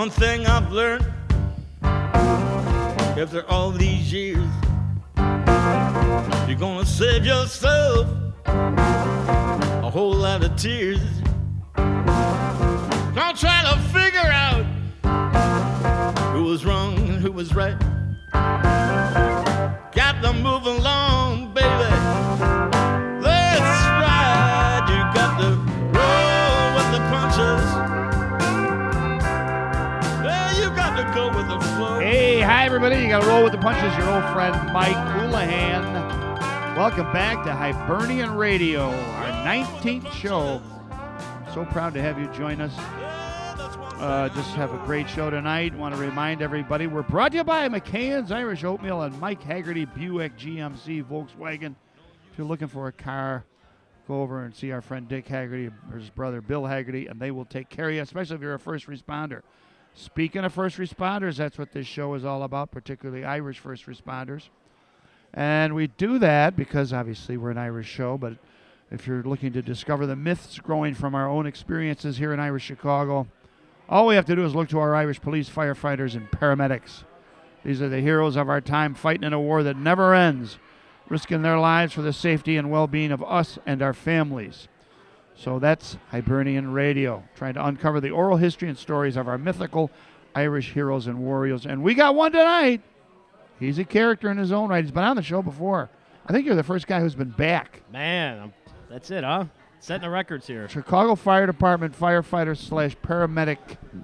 One thing I've learned after all these years, you're gonna save yourself a whole lot of tears. Don't try to figure out who was wrong and who was right. Got to move along, baby. That's right. You got to roll with the punches. Yeah, you got to go with the flow. Hey, hi everybody. You got to roll with the punches. Your old friend Mike Houlihan. Welcome back to Hibernian Radio, our 19th show. So proud to have you join us. Just have a great show tonight. Want to remind everybody we're brought to you by McCann's Irish Oatmeal and Mike Haggerty Buick GMC Volkswagen. If you're looking for a car, go over and see our friend Dick Haggerty or his brother Bill Haggerty, and they will take care of you, especially if you're a first responder. Speaking of first responders, that's what this show is all about, particularly Irish first responders. And we do that because obviously we're an Irish show, but if you're looking to discover the myths growing from our own experiences here in Irish Chicago, all we have to do is look to our Irish police, firefighters, and paramedics. These are the heroes of our time fighting in a war that never ends, risking their lives for the safety and well-being of us and our families. So that's Hibernian Radio, trying to uncover the oral history and stories of our mythical Irish heroes and warriors. And we got one tonight. He's a character in his own right. He's been on the show before. I think you're the first guy who's been back. Man, that's it, huh? Setting the records here. Chicago Fire Department firefighter / paramedic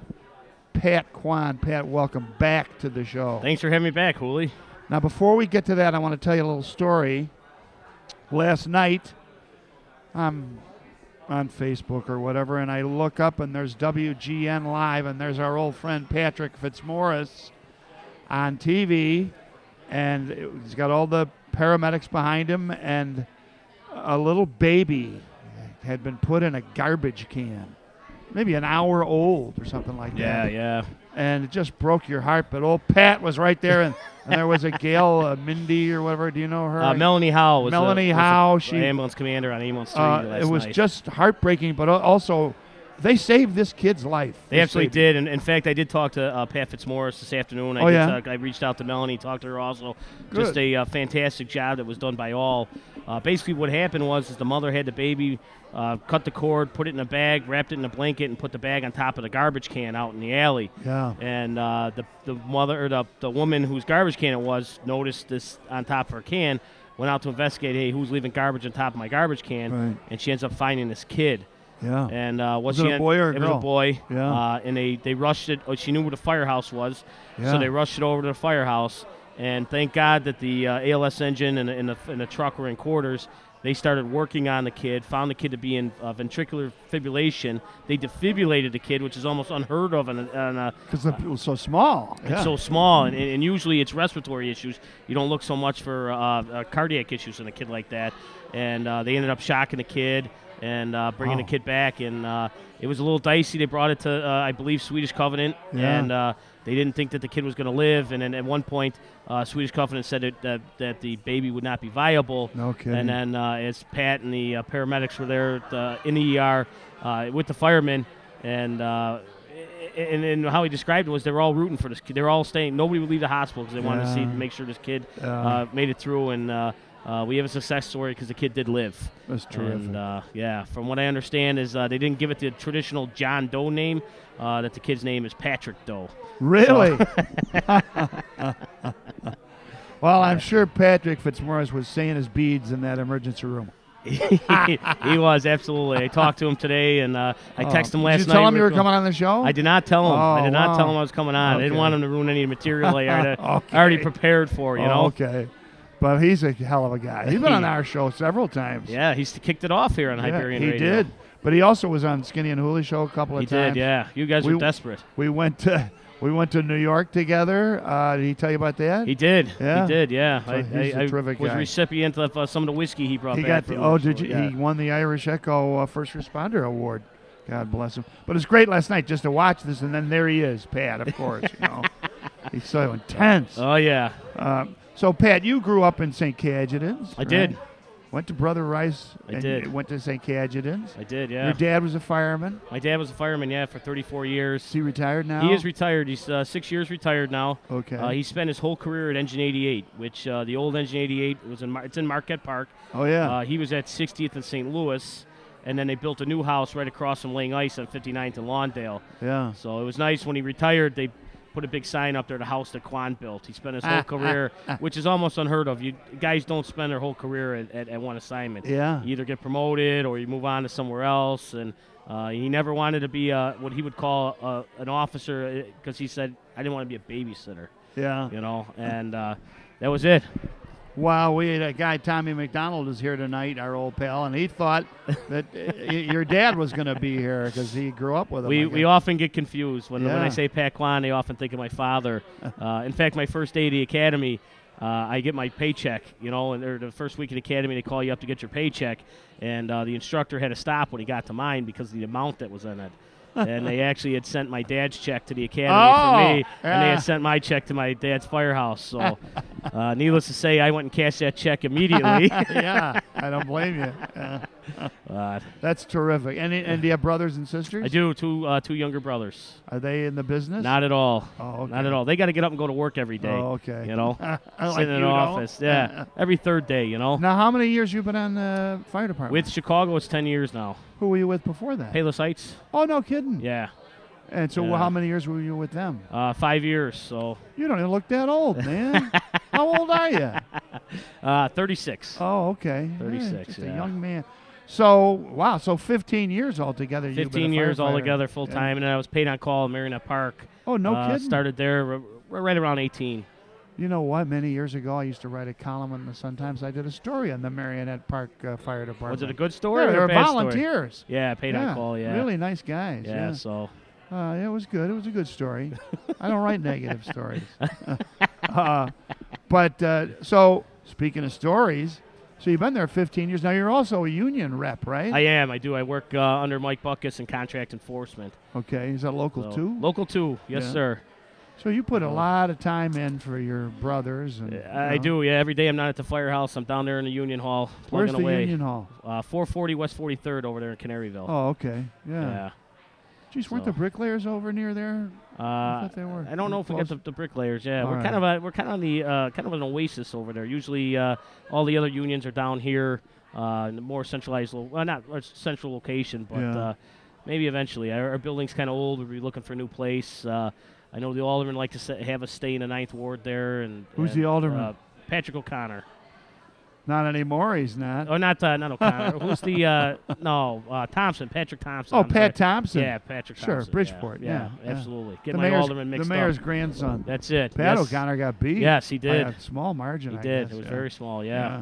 Pat Kwan. Pat, welcome back to the show. Thanks for having me back, Hooli. Now, before we get to that, I want to tell you a little story. Last night, I'm on Facebook or whatever, and I look up, and there's WGN Live, and there's our old friend Patrick Fitzmaurice on TV, and he's got all the paramedics behind him, and a little baby had been put in a garbage can, maybe an hour old or something like that. Yeah. And it just broke your heart. But old Pat was right there, and there was a gal, Mindy or whatever. Do you know her? Melanie Howe was the ambulance commander on ambulance 3 last It was night. just heartbreaking, but also they saved this kid's life. They absolutely did. And in fact, I did talk to Pat Fitzmaurice this afternoon. I reached out to Melanie, talked to her also. Good. Just a fantastic job that was done by all. Basically, what happened was the mother had the baby, cut the cord, put it in a bag, wrapped it in a blanket, and put the bag on top of the garbage can out in the alley. Yeah. And the mother, or the woman whose garbage can it was, noticed this on top of her can, went out to investigate, hey, who's leaving garbage on top of my garbage can? Right. And she ends up finding this kid. Yeah. And was it a boy or a girl? It was a boy. Yeah. And they rushed it. She knew where the firehouse was, Yeah. so they rushed it over to the firehouse. And thank God that the ALS engine and the truck were in quarters. They started working on the kid, found the kid to be in ventricular fibrillation. They defibrillated the kid, which is almost unheard of. Because it was so small. It's so small, and usually it's respiratory issues. You don't look so much for cardiac issues in a kid like that. And they ended up shocking the kid and bringing the kid back. And it was a little dicey. They brought it to, I believe, Swedish Covenant. Yeah. And they didn't think that the kid was going to live. And then at one point, Swedish Covenant said that the baby would not be viable. No kidding. And then as Pat and the paramedics were there in the ER with the firemen, and how he described it was they were all rooting for this kid. They were all staying. Nobody would leave the hospital because they wanted to make sure this kid made it through. And we have a success story because the kid did live. That's terrific. And from what I understand is they didn't give it the traditional John Doe name. That the kid's name is Patrick Doe. Really? Well, I'm sure Patrick Fitzmaurice was saying his beads in that emergency room. He was, absolutely. I talked to him today, and I texted him last night. Did you tell him you were coming on the show? I did not tell him. I did not tell him I was coming on. Okay. I didn't want him to ruin any material I already prepared for, you know? Okay. But he's a hell of a guy. He's been on our show several times. Yeah, he's kicked it off here on Hibernian Radio. He did. But he also was on Skinny and Hooley show a couple of times. He did, yeah. You guys were desperate. We went to New York together. Did he tell you about that? He did. Yeah. He did, yeah. So he's a terrific was guy. recipient of some of the whiskey he brought back. He won the Irish Echo First Responder Award. God bless him. But it's great last night just to watch this, and then there he is, Pat, of course. He's so intense. Oh, yeah. So, Pat, you grew up in St. Cajetan's. I did. Went to Brother Rice. I and did. you went to St. Cadgidon's. I did, yeah. Your dad was a fireman. My dad was a fireman, yeah, for 34 years. Is he retired now? He is retired. He's 6 years retired now. Okay. He spent his whole career at Engine 88, which the old Engine 88 was it's in Marquette Park. Oh, yeah. He was at 60th and St. Louis, and then they built a new house right across from Laying Ice on 59th and Lawndale. Yeah. So it was nice when he retired. They put a big sign up there, the house that Quan built. He spent his whole career, which is almost unheard of. Guys don't spend their whole career at one assignment. Yeah. You either get promoted or you move on to somewhere else. And he never wanted to be what he would call an officer because he said, I didn't want to be a babysitter, Yeah. and that was it. Wow, we had a guy, Tommy McDonald, is here tonight, our old pal, and he thought that your dad was going to be here because he grew up with him. We often get confused. When I Yeah. say Pat Quan, they often think of my father. In fact, my first day at the academy, I get my paycheck, and the first week of the academy, they call you up to get your paycheck, and the instructor had to stop when he got to mine because of the amount that was in it. And they actually had sent my dad's check to the academy for me, and they had sent my check to my dad's firehouse. So, needless to say, I went and cashed that check immediately. Yeah, I don't blame you. That's terrific. And do you have brothers and sisters? I do, two younger brothers. Are they in the business? Not at all. Oh, okay. Not at all. They got to get up and go to work every day. Oh, okay. Sit Like in an you office. don't? Yeah, every third day. Now, how many years you been on the fire department? With Chicago, it's 10 years now. Who were you with before that? Palos Heights. Oh, no kidding. Yeah. And so, Yeah. how many years were you with them? 5 years. So You don't even look that old, man. How old are you? 36. Oh, okay. 36, Yeah, just a yeah. young man. So, wow, so 15 years altogether. You've been a 15 years firefighter. altogether, full Yeah. time, and then I was paid on call at Marionette Park. Oh, no kidding. Started there right around 18. You know what? Many years ago, I used to write a column in the Sun-Times. I did a story on the Marionette Park Fire Department. Was it a good story? Yeah, or they a were bad story? volunteers. Yeah, paid on call. Yeah, Really nice guys. Yeah, so Yeah, it was good. It was a good story. I don't write negative stories. So, speaking of stories, so you've been there 15 years. Now, you're also a union rep, right? I am. I do. I work under Mike Buckus in contract enforcement. Okay. Is that local, So, too? Local 2. Yes, Yeah. sir. So you put a lot of time in for your brothers. And, I do. Yeah, every day I'm not at the firehouse. I'm down there in the Union Hall Where's plugging the away. Union Hall? 440 West 43rd over there in Canaryville. Oh, okay. Yeah. Yeah. Geez, weren't So. the bricklayers over near there? I thought they were. I don't know if we close. got the bricklayers. Yeah, All we're right. kind of on the kind of an oasis over there. Usually, all the other unions are down here, in the more centralized, not a central location, but Yeah. maybe eventually. Our building's kind of old. We'll be looking for a new place. I know the aldermen like to have us stay in the 9th Ward there. And Who's the alderman? Patrick O'Connor. Not anymore. He's not. Oh, not O'Connor. Who's the Thompson? Patrick Thompson. Oh, I'm Pat sorry. Thompson. Yeah, Patrick Sure, Thompson. Bridgeport, yeah, yeah. absolutely. Get the my mayor's, alderman mixed the mayor's up. grandson. That's it. Pat yes. O'Connor got beat. Yes, he By did. a small margin. He I did. guess, It was yeah. very small. Yeah.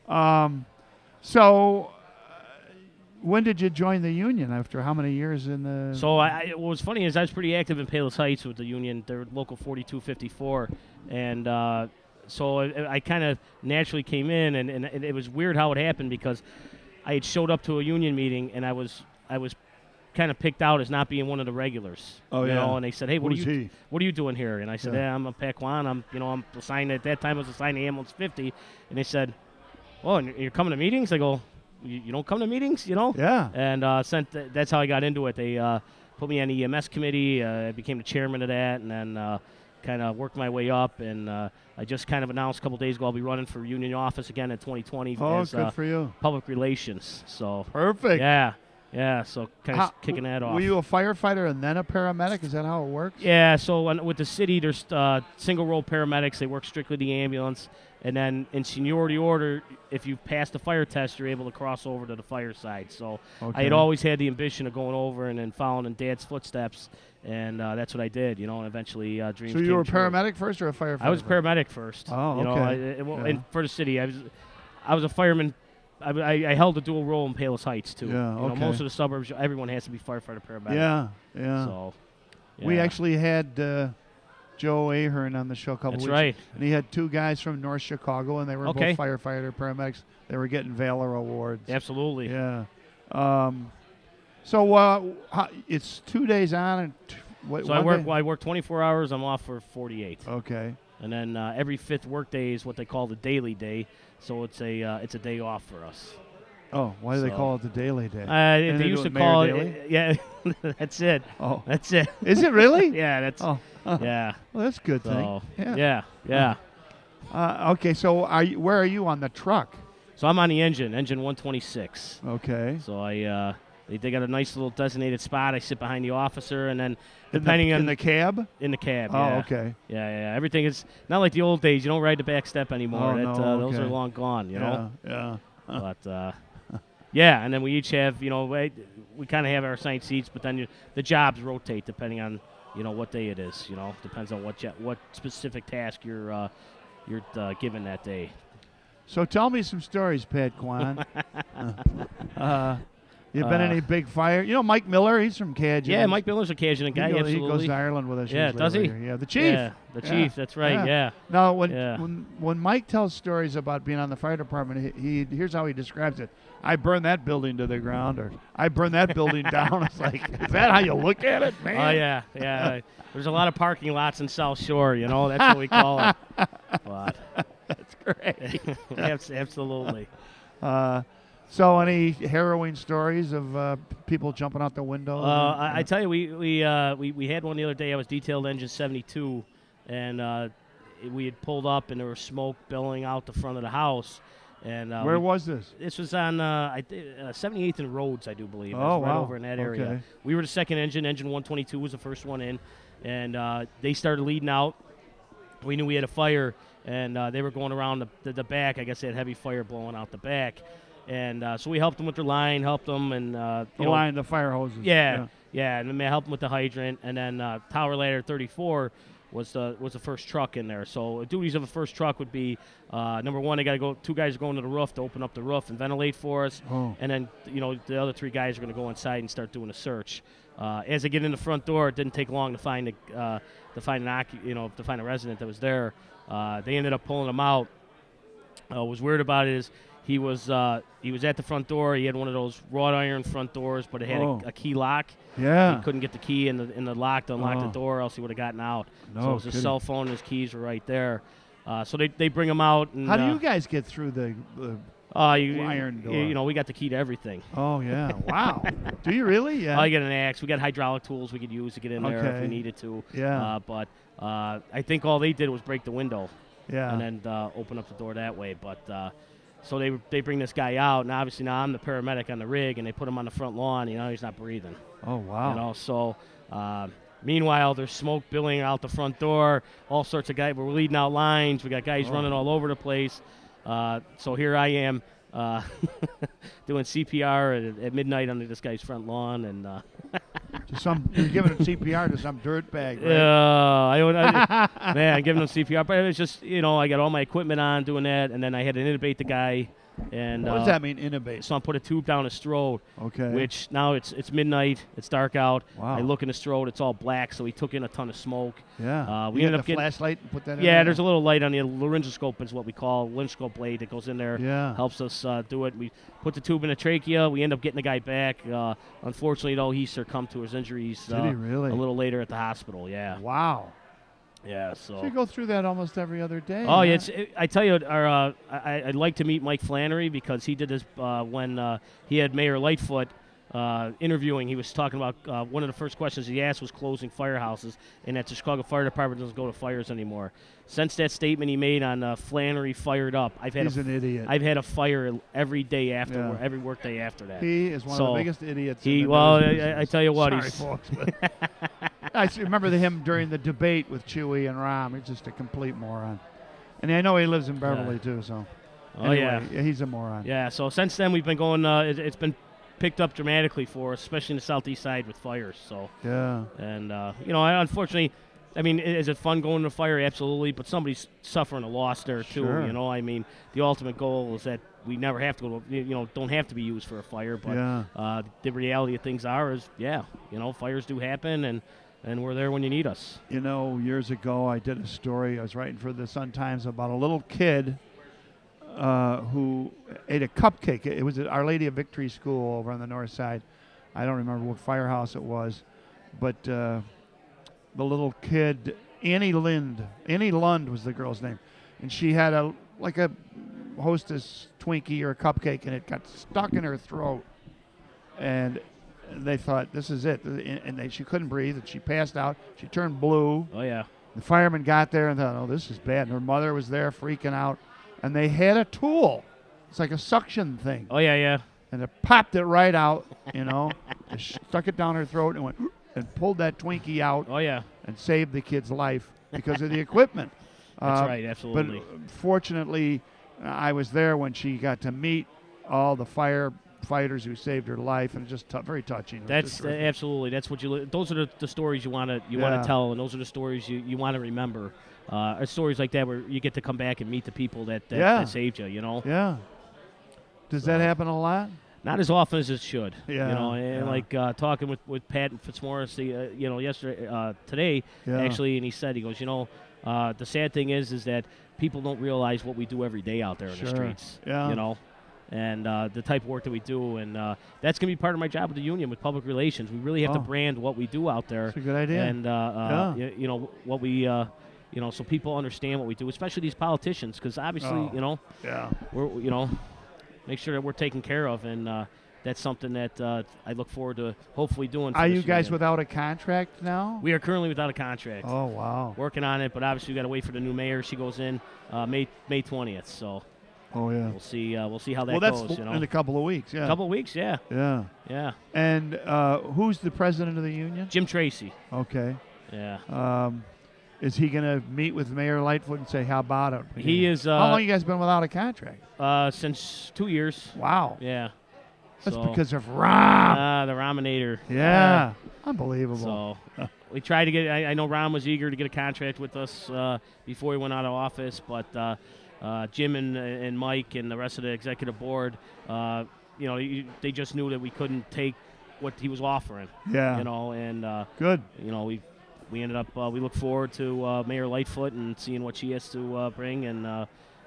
So, when did you join the union? After how many years in the? So what was funny is I was pretty active in Palos Heights with the union. They're local 4254, and so I kind of naturally came in, and it was weird how it happened because I had showed up to a union meeting and I was kind of picked out as not being one of the regulars. Oh, you yeah. know, and they said, "Hey, what Who's are you he? what are you doing here?" And I said, Yeah. "Yeah, I'm a Pat Quan. I'm assigned at that time. I was assigned to ambulance 50." And they said, "Oh, and you're coming to meetings?" I go, "You don't come to meetings, you know?" Yeah. And that's how I got into it. They put me on the EMS committee. I became the chairman of that, and then kind of worked my way up. And I just kind of announced a couple days ago I'll be running for union office again in 2020 Oh, as good for you. public relations. So Perfect. yeah. So kind of kicking that off. Were you a firefighter and then a paramedic? Is that how it works? Yeah, so with the city, there's single role paramedics. They work strictly the ambulance. And then in seniority order, if you pass the fire test, you're able to cross over to the fire side. So I had always had the ambition of going over and then following in Dad's footsteps. And that's what I did, and eventually dreams So you came were a true. paramedic first or a firefighter? I was a paramedic first. Oh, you know, okay. well, Yeah. and for the city, I was a fireman. I held a dual role in Palos Heights, too. Yeah, You know, okay. most of the suburbs, everyone has to be firefighter, paramedic. Yeah. So, We yeah. actually had Joe Ahern on the show a couple That's weeks. right. And he had two guys from North Chicago, and they were Okay. both firefighter paramedics. They were getting Valor Awards. Absolutely. Yeah. So it's 2 days on and So I work 24 hours. I'm off for 48. Okay. And then every fifth workday is what they call the daily day. So it's a day off for us. Oh, why do they So- call it the daily day? They do used it to Mayor call Daily? it. Yeah, that's it. Oh, That's it. is it really? Yeah, that's. Oh, Yeah. well, that's a good thing. So Yeah. yeah. Okay, so where are you on the truck? So I'm on the engine 126. Okay. So they got a nice little designated spot. I sit behind the officer, and then In depending on the cab? in the cab. Oh, yeah. okay. Yeah. Everything is not like the old days. You don't ride the back step anymore. Oh, no, Those okay. are long gone. You know. Yeah. But yeah, and then we each have, we kind of have our assigned seats, but then the jobs rotate depending on, what day it is. Depends on what specific task you're given that day. So tell me some stories, Pat Kwan. You been any big fire? Mike Miller, he's from Cajun. Yeah, Mike Miller's a Cajun guy. He Absolutely. goes to Ireland with us. Yeah, usually does he? every year. Yeah, the chief. Yeah, the chief. That's right. Yeah. Now, Yeah. when Mike tells stories about being on the fire department, here's how he describes it. I burned that building to the ground, or I burned that building down. It's like, is that how you look at it, man? Oh yeah. There's a lot of parking lots in South Shore. That's what we call it. But That's great. absolutely. So, any harrowing stories of people jumping out the window? I tell you, we had one the other day. I was detailed engine 72, and we had pulled up, and there was smoke billowing out the front of the house. And Where was this? This was on 78th and Rhodes, I do believe. It Oh, was right wow. over in that area. Okay. We were the second engine. Engine 122 was the first one in, and they started leading out. We knew we had a fire, and they were going around the back. I guess they had heavy fire blowing out the back. And so we helped them with their line, helped them, and The fire hoses. yeah, and then helped them with the hydrant, and then Tower Ladder 34 was the first truck in there. So the duties of a first truck would be number one, they got to go. Two guys are going to the roof to open up the roof and ventilate for us, and then the other three guys are going to go inside and start doing a search. As they get in the front door, it didn't take long to find a resident that was there. They ended up pulling them out. What was weird about it is he was at the front door. He had one of those wrought iron front doors, but it had a key lock. Yeah. He couldn't get the key in the lock to unlock the door, else he would have gotten out. No So it was his kidding. cell phone and his keys were right there. So they bring him out. And, How do you guys get through the iron door? We got the key to everything. Oh, yeah. Wow. Do you really? Yeah. I got an axe. We got hydraulic tools we could use to get in there if Okay. we needed to. Yeah. But I think all they did was break the window Yeah. and then open up the door that way. But so they bring this guy out, and obviously now I'm the paramedic on the rig, and they put him on the front lawn. He's not breathing. Oh, wow. So meanwhile, there's smoke billowing out the front door. All sorts of guys. We're leading out lines. We got guys running all over the place. So here I am doing CPR at midnight under this guy's front lawn, and You're giving CPR to some dirtbag, right? man, giving him CPR. But it was just, I got all my equipment on doing that, and then I had to intubate the guy. And What does that mean, intubate? So I put a tube down his throat. Okay. Which now it's midnight. It's dark out. Wow. I look in his throat. It's all black. So he took in a ton of smoke. Yeah. we you ended got up the getting. flashlight and put that in Yeah, there? there's a little light on the laryngoscope, is what we call laryngoscope blade that goes in there. Yeah. Helps us do it. We put the tube in the trachea. We end up getting the guy back. Unfortunately, though, he succumbed to his injuries. Did he really? A little later at the hospital. Yeah. Wow. Yeah. So. So you go through that almost every other day. Oh, huh? yeah, I tell you, I'd like to meet Mike Flannery because he did this when he had Mayor Lightfoot interviewing. He was talking about one of the first questions he asked was closing firehouses, and that the Chicago Fire Department doesn't go to fires anymore. Since that statement he made on Flannery Fired Up, He's an idiot. I've had a fire every day after Yeah. every work day after that. He is one of the biggest idiots. in the Well, news I business. tell you what, Sorry, he's folks, but I remember him during the debate with Chewy and Rahm. He's just a complete moron. And I know he lives in Beverly, too, so. Oh, Anyway, he's a moron. Yeah, so since then we've been going. It's been picked up dramatically for us, especially in the southeast side with fires. So Yeah. and unfortunately, I mean, is it fun going to fire? Absolutely, but somebody's suffering a loss there too. Sure. I mean, the ultimate goal is that we never have to go. Don't have to be used for a fire. But Yeah. the reality of things is, fires do happen, and we're there when you need us. Years ago, I did a story. I was writing for the Sun-Times about a little kid who ate a cupcake. It was at Our Lady of Victory School over on the north side. I don't remember what firehouse it was, but the little kid Annie Lund was the girl's name, and she had a Hostess Twinkie or a cupcake, and it got stuck in her throat, and they thought this is it, and she couldn't breathe, and she passed out. She turned blue. Oh yeah. The firemen got there and thought, oh, this is bad. And her mother was there freaking out, and they had a tool. It's like a suction thing. Oh yeah, yeah. And it popped it right out, you know. It stuck it down her throat and went and pulled that Twinkie out. Oh yeah. And saved the kid's life because of the equipment. That's right, absolutely. But fortunately, I was there when she got to meet all the firefighters who saved her life, and just very touching. That's absolutely. That's what you. Those are the stories you want to tell, and those are the stories you want to remember. Stories like that where you get to come back and meet the people that saved you. You know. Yeah. Does that happen a lot? Not as often as it should. Yeah. You know, and like talking with Pat Fitzmaurice, yesterday, today, actually, and he said, he goes, the sad thing is that people don't realize what we do every day out there in the streets. Yeah. You know, and the type of work that we do, and that's going to be part of my job with the union, with public relations. We really have to brand what we do out there. That's a good idea. And what we, so people understand what we do, especially these politicians, because obviously, we're, make sure that we're taken care of, and that's something that I look forward to hopefully doing. Are you guys without a contract now? We are currently without a contract. Oh, wow. Working on it, but obviously we got to wait for the new mayor. She goes in May 20th, so. Oh yeah. We'll see how that goes. That's in a couple of weeks. Yeah. A couple of weeks, yeah. Yeah. Yeah. And who's the president of the union? Jim Tracy. Okay. Yeah. Is he going to meet with Mayor Lightfoot and say, how about it? He is. How long you guys been without a contract? Since 2 years. Wow. Yeah. That's because of Rom. The Rominator. Yeah. Unbelievable. So we tried to get. I know Rom was eager to get a contract with us before he went out of office, but Jim and Mike and the rest of the executive board, they just knew that we couldn't take what he was offering. Yeah. And good. We ended up. We look forward to Mayor Lightfoot and seeing what she has to bring, and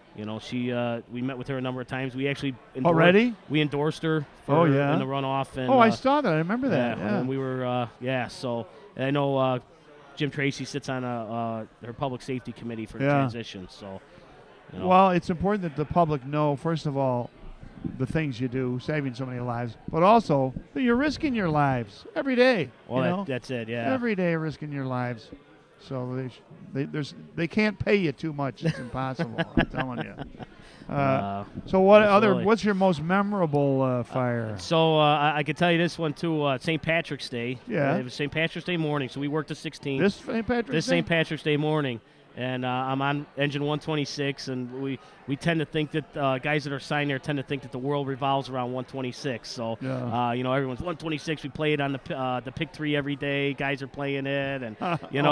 we met with her a number of times. We actually we endorsed her in the runoff. And, I saw that. I remember that. Yeah. And we were So and I know Jim Tracy sits on her public safety committee for transition. So. Well, it's important that the public know, first of all, the things you do, saving so many lives, but also that you're risking your lives every day. Well, that's it, yeah. Every day risking your lives. So they can't pay you too much. It's impossible. I'm telling you. So what's your most memorable fire? I could tell you this one too. St. Patrick's Day. Yeah. It was St. Patrick's Day morning, so we worked the 16th. This St. Patrick's Day morning. And I'm on engine 126, and we tend to think that guys that are signed there tend to think that the world revolves around 126. So, everyone's 126. We play it on the pick 3 every day. Guys are playing it, and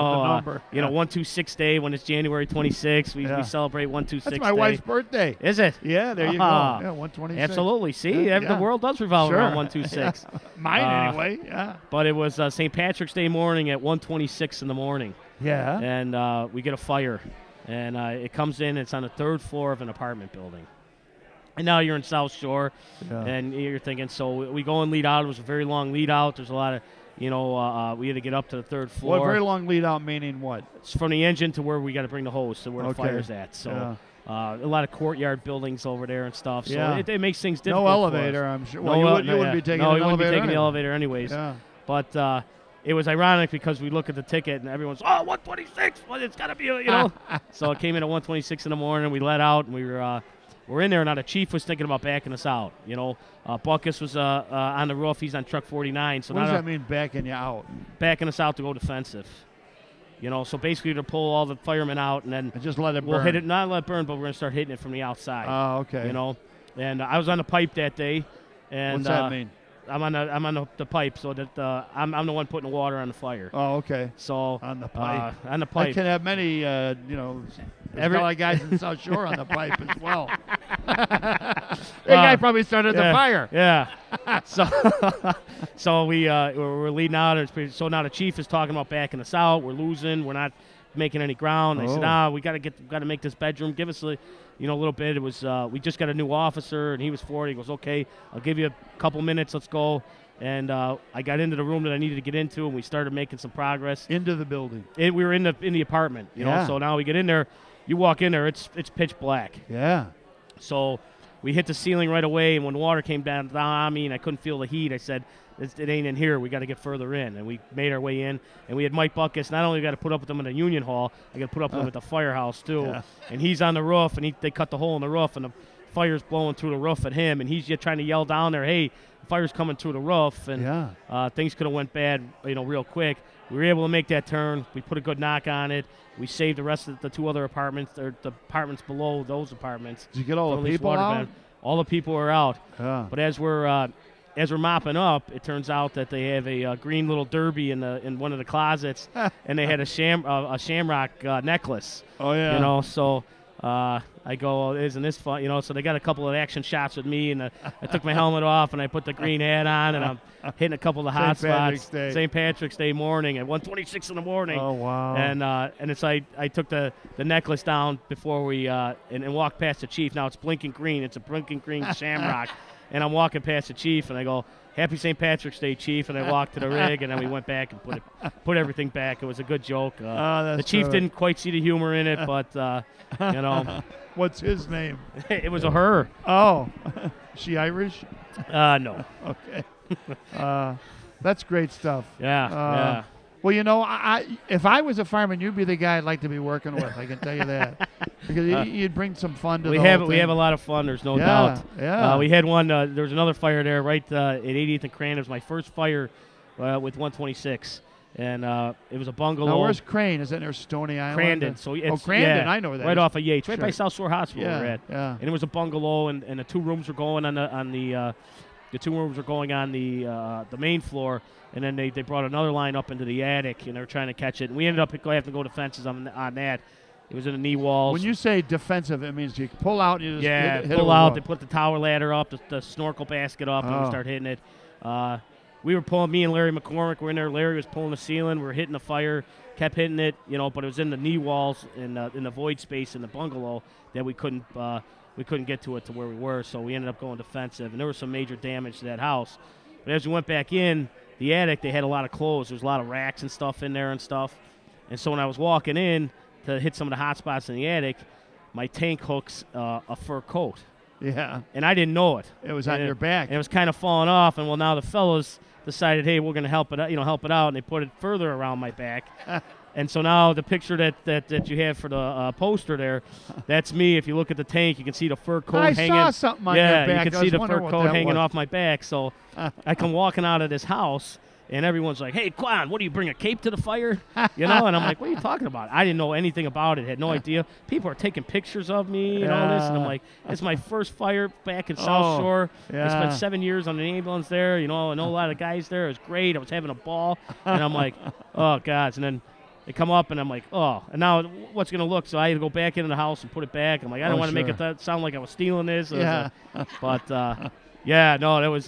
126 Day when it's January 26th, we celebrate 126. That's my wife's birthday. Is it? Yeah, there you go. Yeah, 126. Absolutely. See, the world does revolve around 126. Mine anyway. Yeah. But it was St. Patrick's Day morning at 1:26 in the morning. Yeah. And we get a fire, and it comes in. It's on the 3rd floor of an apartment building. And now you're in South Shore, and you're thinking, so we go and lead out. It was a very long lead out. There's a lot of, we had to get up to the 3rd floor. What very long lead out meaning what? It's from the engine to where we got to bring the hose to where the fire's at. So a lot of courtyard buildings over there and stuff. So it makes things difficult. No elevator, I'm sure. Well, you wouldn't be taking an elevator. No, you wouldn't be taking the elevator anyways. Yeah. But it was ironic because we look at the ticket and everyone's, 126. Well, it's got to be, So it came in at 1:26 in the morning. We let out, and we're in there. Now the chief was thinking about backing us out. Buckus was on the roof. He's on truck 49. So what does that mean, backing you out? Backing us out to go defensive. So basically to pull all the firemen out and then just let it burn. We'll hit it, not let it burn, but we're going to start hitting it from the outside. Oh, okay. And I was on the pipe that day. And what's that mean? I'm on the pipe, so that I'm the one putting the water on the fire. Oh, okay. So on the pipe. I can have many, every lot of guys in South Shore on the pipe as well. That guy probably started the fire. Yeah. So we're leading out. So now the chief is talking about backing us out. We're losing. We're not making any ground. I said, we got to make this bedroom. Give us a little bit. It was we just got a new officer, and he was for it. He goes, okay, I'll give you a couple minutes. Let's go. And I got into the room that I needed to get into, and we started making some progress. Into the building. We were in the apartment, you know. Yeah. So now we get in there. You walk in there, it's pitch black. Yeah. So we hit the ceiling right away, and when the water came down on me and I couldn't feel the heat, I said, it ain't in here. We got to get further in. And we made our way in, and we had Mike Buckus. Not only got to put up with him in the Union Hall, I got to put up with him at the firehouse, too. Yeah. And he's on the roof, and they cut the hole in the roof, and the fire's blowing through the roof at him, and he's just trying to yell down there, hey, the fire's coming through the roof. And things could have went bad, real quick. We were able to make that turn. We put a good knock on it. We saved the rest of the two other apartments, or the apartments below those apartments. Did you get all from the these people water out? ban- All the people are out. Yeah. But as we're mopping up, it turns out that they have a green little derby in one of the closets, and they had a shamrock necklace. Oh, yeah. You know, so I go, isn't this fun? You know, so they got a couple of action shots with me, and I took my helmet off, and I put the green hat on, and I'm hitting a couple of the hot St. Patrick's spots. Day. St. Patrick's Day morning at 1:26 in the morning. Oh, wow. And it's like I took the necklace down before we and walked past the chief. Now it's blinking green. It's a blinking green shamrock. And I'm walking past the chief, and I go, Happy St. Patrick's Day, Chief. And I walked to the rig, and then we went back and put everything back. It was a good joke. The chief didn't quite see the humor in it, but, you know. What's his name? It was a her. Oh. She Irish? No. Okay. That's great stuff. Yeah. Well, you know, if I was a fireman, you'd be the guy I'd like to be working with. I can tell you that, because you'd bring some fun to we the have whole we thing. have a lot of fun. There's no doubt. Yeah. We had one. There was another fire there right at 80th and Crane. It was my first fire with 126, and it was a bungalow. Now, where's Crane? Is that near Stony Island? Crandon. So it's, Crandon. yeah, I know where that right is. off of Yates, right Sure. by South Shore Hospital. Yeah, we're at. yeah. And it was a bungalow, and the two rooms were going on the 2 rooms were going on the main floor, and then they brought another line up into the attic, and they were trying to catch it. And we ended up having to go to fences on that. It was in the knee walls. When you say defensive, it means you pull out and you just hit it pull with out. what? They put the tower ladder up, the snorkel basket up, and we start hitting it. We were pulling. Me and Larry McCormick were in there. Larry was pulling the ceiling. We were hitting the fire, kept hitting it, but it was in the knee walls in the void space in the bungalow that we couldn't get to it to where we were. So we ended up going defensive, and there was some major damage to that house. But as we went back in the attic, they had a lot of clothes. There was a lot of racks and stuff in there and stuff. And so when I was walking in to hit some of the hot spots in the attic, my tank hooks a fur coat. Yeah. And I didn't know it. It was on your back. And it was kind of falling off. And well, now the fellas decided, hey, we're going to help it out, and they put it further around my back. And so now the picture that you have for the poster there, that's me. If you look at the tank, you can see the fur coat hanging. I saw something on your back. Yeah, you I can was see the wondering fur what coat that hanging was. off my back. So I come walking out of this house, and everyone's like, hey, Quan, what do you bring, a cape to the fire? And I'm like, what are you talking about? I didn't know anything about it, had no idea. People are taking pictures of me and all this, and I'm like, it's my first fire back in South Shore. I spent 7 years on the ambulance there, I know a lot of guys there. It was great. I was having a ball, and I'm like, oh, gosh. And then they come up, and I'm like, oh. And now what's going to look? So I had to go back into the house and put it back. I'm like, I don't want to make it sound like I was stealing this. But, that was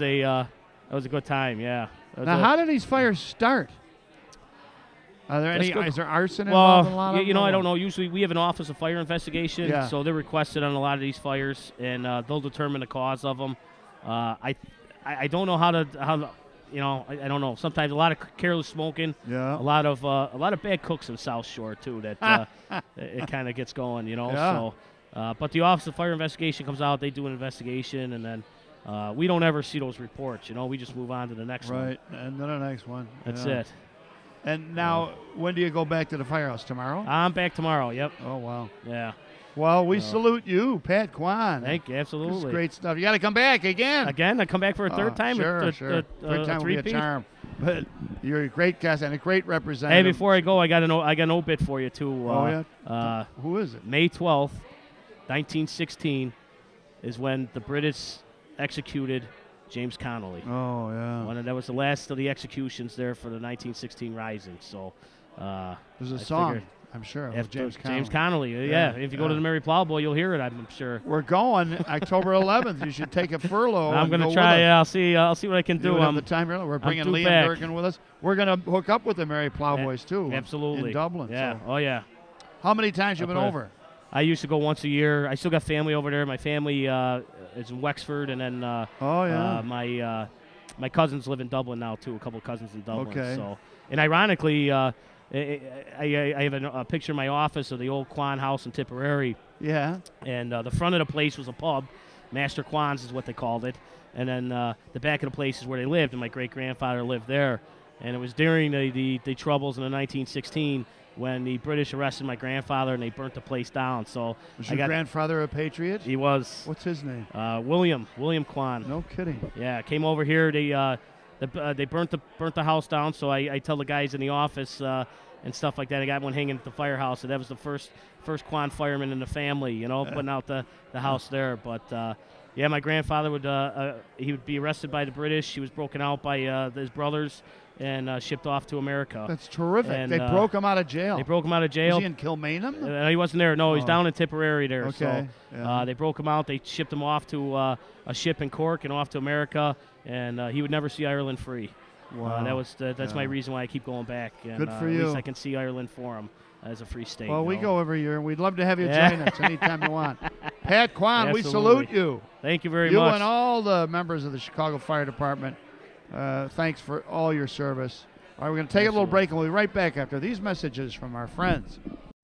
a good time, yeah. Now, how do these fires start? Are there That's any? good. Is there arson involved in a lot of them? I don't know. Usually we have an Office of Fire Investigation, so they're requested on a lot of these fires, and they'll determine the cause of them. I don't know how to I don't know. Sometimes a lot of careless smoking. Yeah. A lot of bad cooks in South Shore too. That it kind of gets going, Yeah. So, but the Office of Fire Investigation comes out. They do an investigation, and then we don't ever see those reports. We just move on to the next one. Right, and then the next one. That's Yeah. it. And now, when do you go back to the firehouse? Tomorrow? I'm back tomorrow. Yep. Oh, wow. Yeah. Well, we salute you, Pat Quan. Thank you. Absolutely. This is great stuff. You got to come back again. Again, I come back for a third time. Sure. Third time will be a three-peat? charm. But you're a great guest and a great representative. Hey, before I go, I got an obit for you too. Yeah. Who is it? May 12th, 1916, is when the British executed James Connolly. Oh, yeah. That was the last of the executions there for the 1916 Rising. So There's a I song, figured I'm sure, of after James Connolly. James Connolly, yeah. If you go to the Mary Plowboy, you'll hear it, I'm sure. We're going October 11th. You should take a furlough. I'm going to try. Yeah, I'll see what I can do. Have the time early. We're bringing due Liam back. Durkin with us. We're going to hook up with the Mary Plowboys, too. Absolutely. In Dublin. Yeah. So. Oh, yeah. How many times you been over? I used to go once a year. I still got family over there. My family is in Wexford, and then my cousins live in Dublin now too. A couple of cousins in Dublin. Okay. So, and ironically, I have a picture in my office of the old Kwan house in Tipperary. Yeah. And the front of the place was a pub. Master Kwan's is what they called it. And then the back of the place is where they lived, and my great-grandfather lived there. And it was during the troubles in 1916 when the British arrested my grandfather and they burnt the place down. So Was your grandfather a patriot? He was. What's his name? William Kwan. No kidding. Yeah, came over here. They burnt the house down. So I tell the guys in the office and stuff like that. I got one hanging at the firehouse. So that was the first Kwan fireman in the family. Putting out the house there. But yeah, my grandfather would be arrested by the British. He was broken out by his brothers and shipped off to America. That's terrific. And, they broke him out of jail. They broke him out of jail. Was he in Kilmainham? He wasn't there. No, he's down in Tipperary there. Okay. So Yeah. they broke him out. They shipped him off to a ship in Cork and off to America, and he would never see Ireland free. Wow. That's my reason why I keep going back. And, Good for at you. least I can see Ireland for him as a free state. Well, we go every year. We'd love to have you Yeah. join us anytime you want. Pat Kwan, we Absolutely. salute you. Thank you very You much. and all the members of the Chicago Fire Department, thanks for all your service. All right, we're going to take a little break, and we'll be right back after these messages from our friends.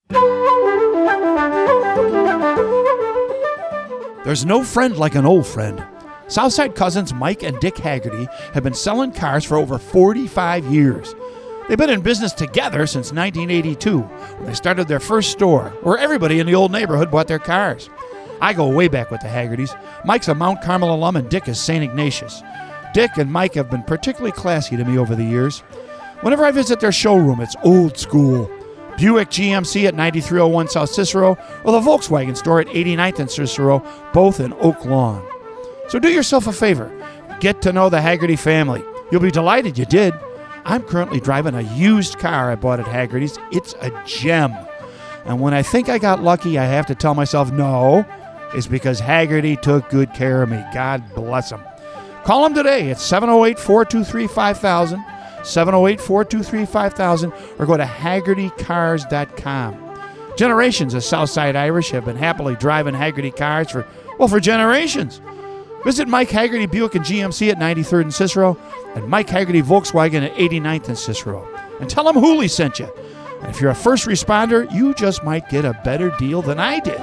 There's no friend like an old friend. Southside cousins Mike and Dick Haggerty have been selling cars for over 45 years. They've been in business together since 1982, when they started their first store, where everybody in the old neighborhood bought their cars. I go way back with the Haggertys. Mike's a Mount Carmel alum and Dick is St. Ignatius. Dick and Mike have been particularly classy to me over the years. Whenever I visit their showroom, it's old school. Buick GMC at 9301 South Cicero, or the Volkswagen store at 89th and Cicero, both in Oak Lawn. So do yourself a favor. Get to know the Haggerty family. You'll be delighted you did. I'm currently driving a used car I bought at Haggerty's. It's a gem. And when I think I got lucky, I have to tell myself no. It's because Haggerty took good care of me. God bless him. Call him today at 708-423-5000, 708-423-5000, or go to HaggertyCars.com. Generations of Southside Irish have been happily driving Haggerty cars for generations. Visit Mike Haggerty Buick and GMC at 93rd and Cicero, and Mike Haggerty Volkswagen at 89th and Cicero. And tell them Hooley sent you. And if you're a first responder, you just might get a better deal than I did.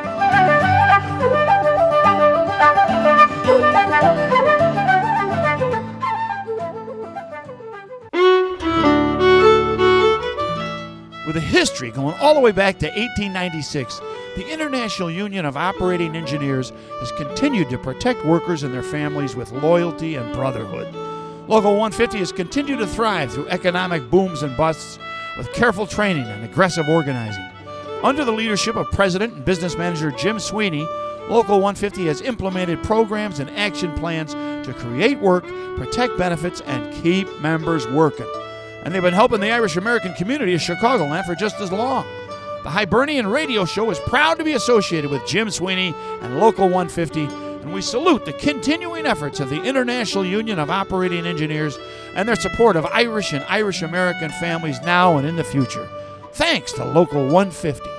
With a history going all the way back to 1896, the International Union of Operating Engineers has continued to protect workers and their families with loyalty and brotherhood. Local 150 has continued to thrive through economic booms and busts with careful training and aggressive organizing. Under the leadership of President and Business Manager Jim Sweeney, Local 150 has implemented programs and action plans to create work, protect benefits, and keep members working. And they've been helping the Irish American community of Chicagoland for just as long. The Hibernian Radio Show is proud to be associated with Jim Sweeney and Local 150, and we salute the continuing efforts of the International Union of Operating Engineers and their support of Irish and Irish American families now and in the future. Thanks to Local 150.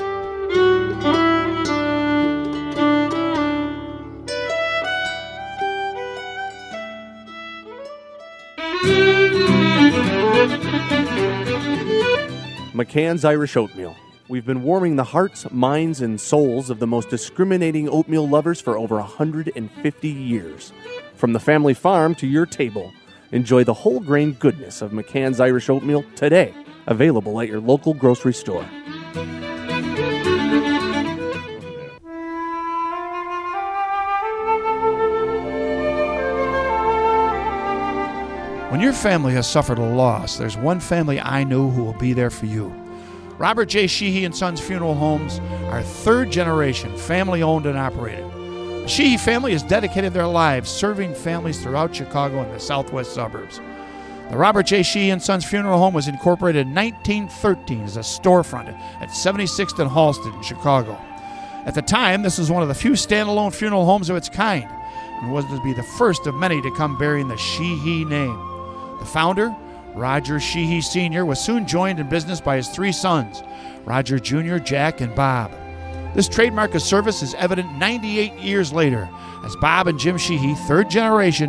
McCann's Irish Oatmeal. We've been warming the hearts, minds, and souls of the most discriminating oatmeal lovers for over 150 years. From the family farm to your table, enjoy the whole grain goodness of McCann's Irish Oatmeal today. Available at your local grocery store. When your family has suffered a loss, there's one family I know who will be there for you. Robert J. Sheehy and Sons Funeral Homes are third generation, family owned and operated. The Sheehy family has dedicated their lives serving families throughout Chicago and the southwest suburbs. The Robert J. Sheehy and Sons Funeral Home was incorporated in 1913 as a storefront at 76th and Halsted in Chicago. At the time, this was one of the few standalone funeral homes of its kind and was to be the first of many to come bearing the Sheehy name. The founder, Roger Sheehy Sr., was soon joined in business by his three sons, Roger Jr., Jack, and Bob. This trademark of service is evident 98 years later, as Bob and Jim Sheehy, third generation,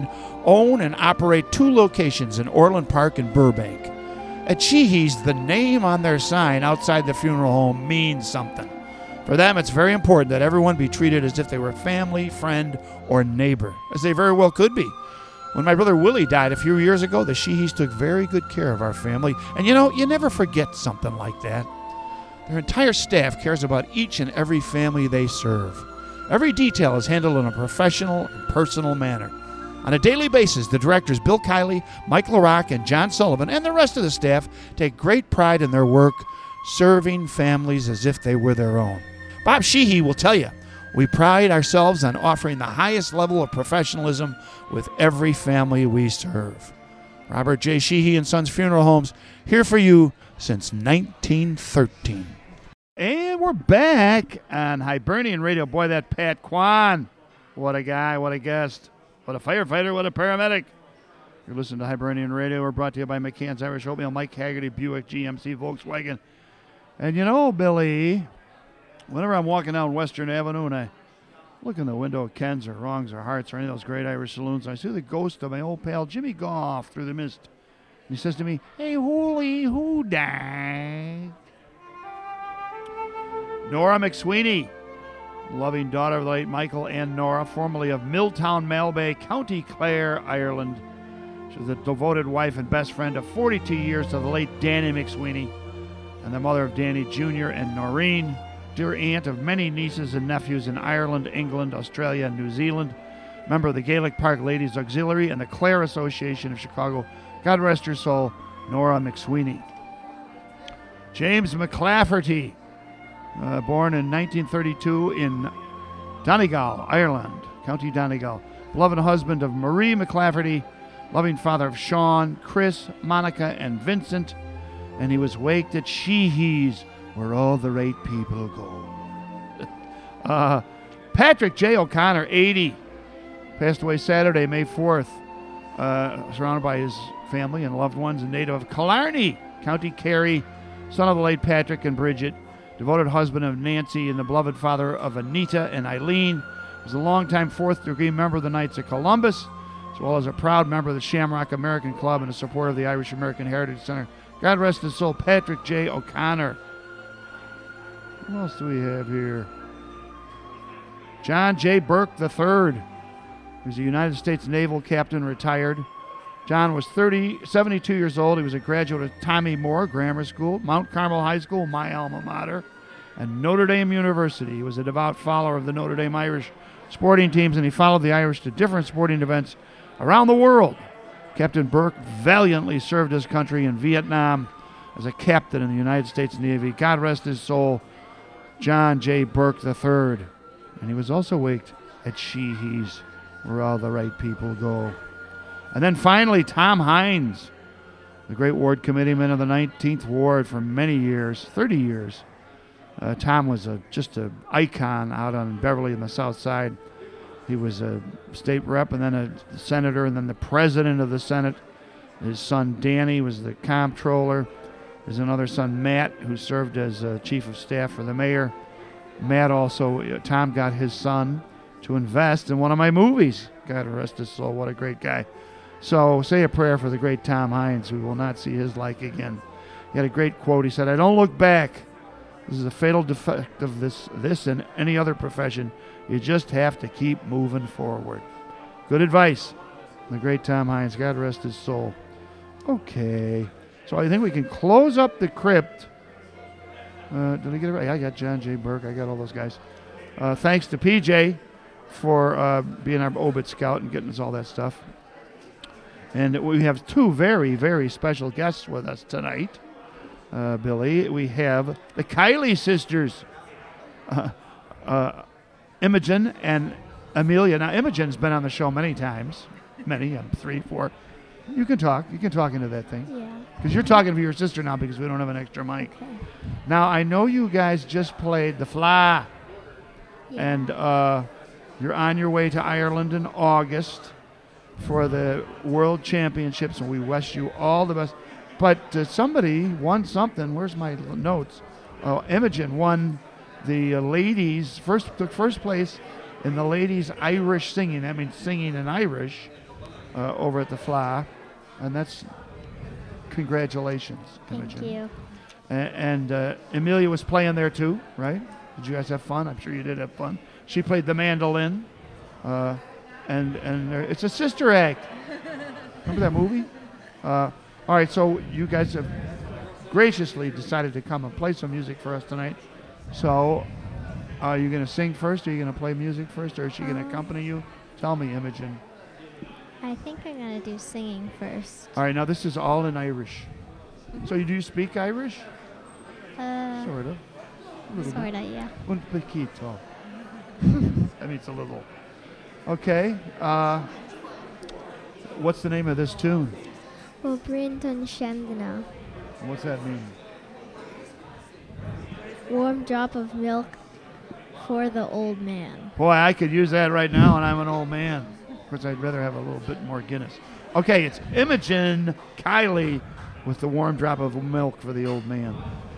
own and operate 2 locations in Orland Park and Burbank. At Sheehy's, the name on their sign outside the funeral home means something. For them, it's very important that everyone be treated as if they were family, friend, or neighbor, as they very well could be. When my brother Willie died a few years ago, the Sheehys took very good care of our family. And you never forget something like that. Their entire staff cares about each and every family they serve. Every detail is handled in a professional and personal manner. On a daily basis, the directors Bill Kiley, Mike LaRock, and John Sullivan, and the rest of the staff take great pride in their work, serving families as if they were their own. Bob Sheehy will tell you, we pride ourselves on offering the highest level of professionalism with every family we serve. Robert J. Sheehy and Sons Funeral Homes, here for you since 1913. And we're back on Hibernian Radio. Boy, that Pat Kwan. What a guy, what a guest. What a firefighter, what a paramedic. You're listening to Hibernian Radio. We're brought to you by McCann's Irish Oatmeal, Mike Haggerty, Buick, GMC, Volkswagen. And Billy, whenever I'm walking down Western Avenue and I look in the window of Ken's or Wrongs or Hearts or any of those great Irish saloons, I see the ghost of my old pal Jimmy Goff through the mist. And he says to me, "Hey, Hooli, who died?" Nora McSweeney, loving daughter of the late Michael and Nora, formerly of Milltown, Malbay, County Clare, Ireland. She was a devoted wife and best friend of 42 years to the late Danny McSweeney, and the mother of Danny Jr. and Noreen, dear aunt of many nieces and nephews in Ireland, England, Australia, and New Zealand, member of the Gaelic Park Ladies Auxiliary and the Clare Association of Chicago. God rest her soul, Nora McSweeney. James McClafferty, born in 1932 in Donegal, Ireland, County Donegal. Beloved husband of Marie McClafferty, loving father of Sean, Chris, Monica, and Vincent. And he was waked at Sheehy's, where all the right people go. Patrick J. O'Connor, 80, passed away Saturday, May 4th, surrounded by his family and loved ones, a native of Killarney, County Kerry, son of the late Patrick and Bridget, devoted husband of Nancy and the beloved father of Anita and Eileen. He was a longtime 4th-degree member of the Knights of Columbus, as well as a proud member of the Shamrock American Club and a supporter of the Irish American Heritage Center. God rest his soul, Patrick J. O'Connor. What else do we have here? John J. Burke III. He was a United States Naval captain, retired. John was 72 years old. He was a graduate of Tommy Moore Grammar School, Mount Carmel High School, my alma mater, and Notre Dame University. He was a devout follower of the Notre Dame Irish sporting teams, and he followed the Irish to different sporting events around the world. Captain Burke valiantly served his country in Vietnam as a captain in the United States Navy. God rest his soul, John J. Burke III. And he was also waked at Sheehy's, where all the right people go. And then finally, Tom Hines, the great ward committeeman of the 19th Ward for many years, 30 years. Tom was just an icon out on Beverly in the South Side. He was a state rep and then a senator and then the president of the Senate. His son Danny was the comptroller. There's another son, Matt, who served as chief of staff for the mayor. Matt also, Tom got his son to invest in one of my movies. God rest his soul, what a great guy. So say a prayer for the great Tom Hines, who will not see his like again. He had a great quote. He said, "I don't look back. This is a fatal defect of this and any other profession. You just have to keep moving forward." Good advice. The great Tom Hines, God rest his soul. Okay. So I think we can close up the crypt. Did I get it right? I got John J. Burke. I got all those guys. Thanks to PJ for being our obit scout and getting us all that stuff. And we have two very, very special guests with us tonight, Billy. We have the Kiley sisters, Imogen and Amelia. Now, Imogen's been on the show many times. 3, 4. You can talk. You can talk into that thing. Yeah. Because you're talking to your sister now because we don't have an extra mic. Okay. Now, I know you guys just played the Fla. Yeah. And you're on your way to Ireland in August for the World Championships, and we wish you all the best. But somebody won something. Where's my notes? Oh, Imogen won the ladies, took first place in the ladies' Irish singing. That means singing in Irish. over at the FLA, and that's congratulations, Thank Imogen. you. And Amelia was playing there too, right? Did you guys have fun? I'm sure you did have fun. She played the mandolin, and it's a sister act. Remember that movie? All right, so you guys have graciously decided to come and play some music for us tonight. So, are you going to sing first? Are you going to play music first, or is she going to accompany you? Tell me, Imogen. I think I'm going to do singing first. All right, now this is all in Irish. So do you speak Irish? Sort of. A little bit. Sorta, yeah. Un poquito. That means a little. Okay. What's the name of this tune? Brinton Shandana. What's that mean? Warm drop of milk for the old man. Boy, I could use that right now, and I'm an old man. Of course, I'd rather have a little bit more Guinness. Okay, it's Imogen Kiley with the warm drop of milk for the old man.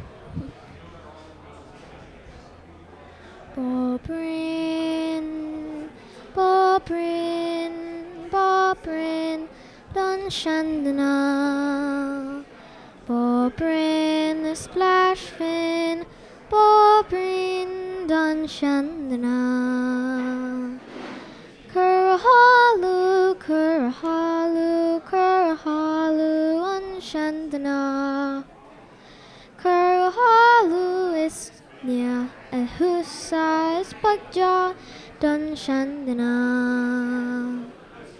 Bobrin, Don Shandana. Bobrin, the splash fin. Bobrin, Don Shandana. Kurhalu, Kurhalu, Kurhalu, on Shandana. Kurhalu is near a husa is Bagja, Don Shandana.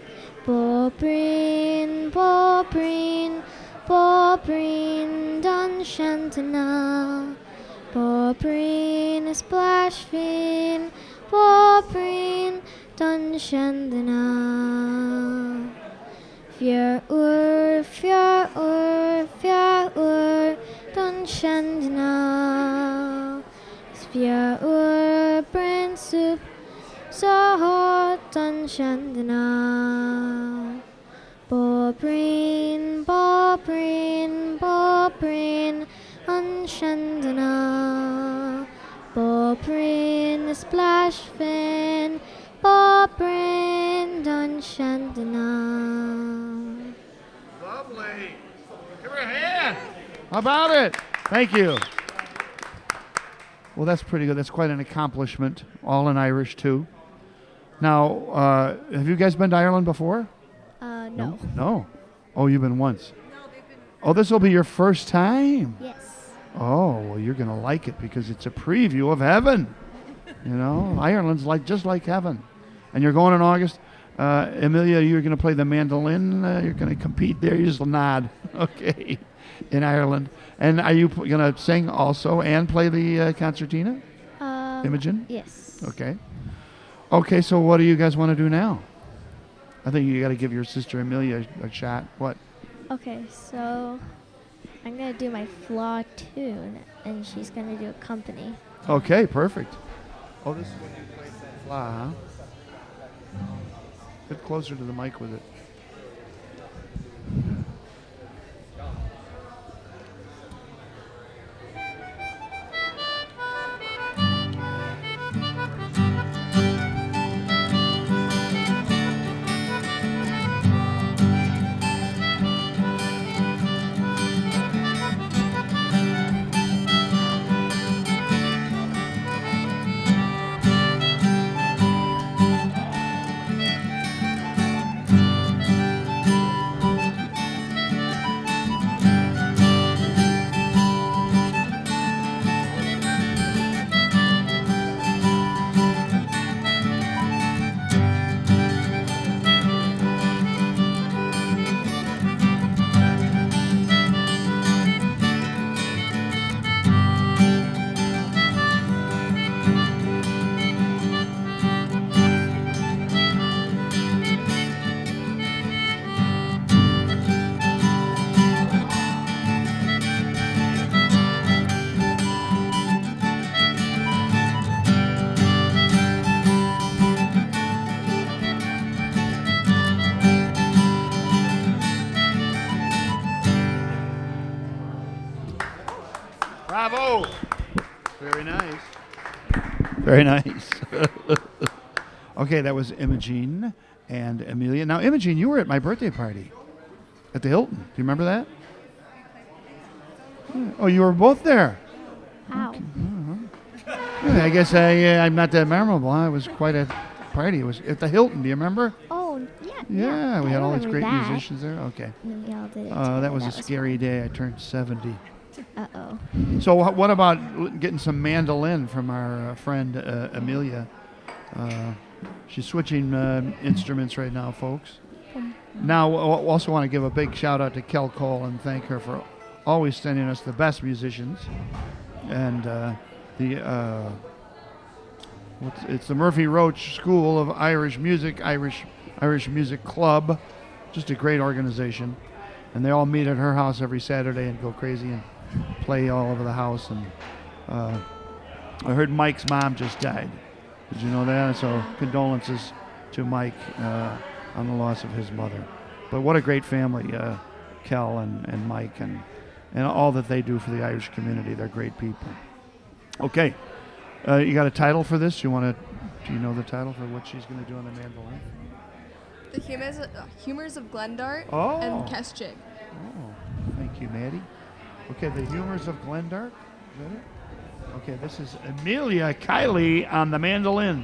Bobrin, Bobrin, Bobrin, Don Shandana. Bobrin, a splash fin. Bobrin, Don Shandana. Fjör ur, Don Shandana. Fjör bränns upp så hårt, Don Shandana. Bobrin, Bobrin, Bobrin, Don Shandana. Bobrin, a splash fin. Bobrin, Don Shandana. Lovely. Give her a hand. How about it? Thank you. Well, that's pretty good. That's quite an accomplishment. All in Irish, too. Now, have you guys been to Ireland before? No. No. Oh, you've been once. Oh, this will be your first time. Yes. Oh, well, you're going to like it because it's a preview of heaven. You know, Ireland's just like heaven. And you're going in August. Amelia, you're going to play the mandolin. You're going to compete there. You just nod. Okay. In Ireland. And are you going to sing also and play the concertina? Imogen? Yes. Okay. Okay, so what do you guys want to do now? I think you got to give your sister Amelia a shot. What? Okay, so I'm going to do my flaw tune, and she's going to do a company. Okay, perfect. Oh, this is when you played that fla, huh? Get closer to the mic with it. Bravo. Very nice. Very nice. Okay, that was Imogene and Amelia. Now, Imogene, you were at my birthday party at the Hilton. Do you remember that? Yeah. Oh, you were both there. Wow. Yeah, I guess I'm not that memorable. Huh? It was quite a party. It was at the Hilton. Do you remember? Oh, yeah. Yeah, we I had all these remember great that. musicians there. Okay. And we all did it That together. was a scary day. I turned 70. Uh-oh. So what about getting some mandolin from our friend Amelia? She's switching instruments right now, folks. Now, I also want to give a big shout out to Kel Cole and thank her for always sending us the best musicians. And it's the Murphy Roach School of Irish Music, Irish Music Club. Just a great organization. And they all meet at her house every Saturday and go crazy and play all over the house. And I heard Mike's mom just died. Did you know that? So condolences to Mike on the loss of his mother. But what a great family, Kel and Mike and all that they do for the Irish community. They're great people. Okay. You got a title for this? Do you know the title for what she's going to do on the mandolin? The Humors of Glendart Oh. and Keschik. Oh, thank you, Maddie. Okay, the Humors of Glendark. Is that it? Okay, this is Amelia Kiley on the mandolin.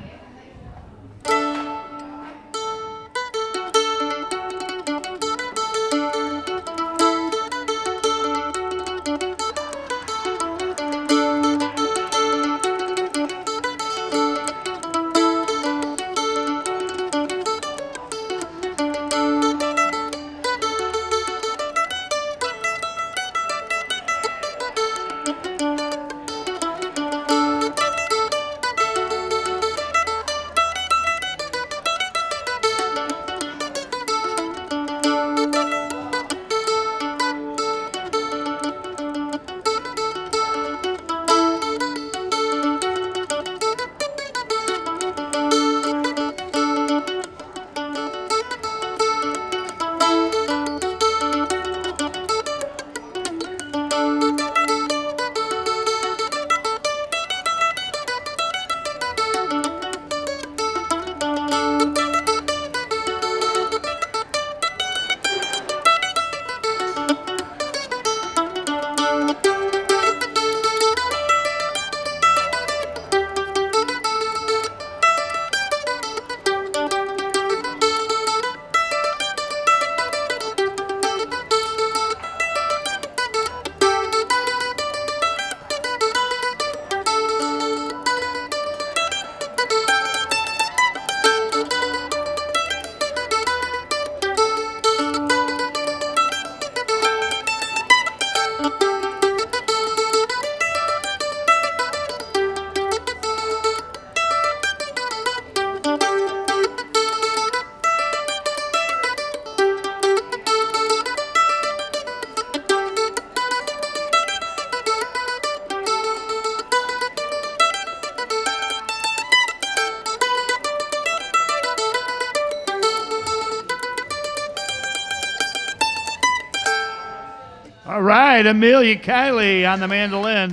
All right, Amelia Kiley on the mandolin.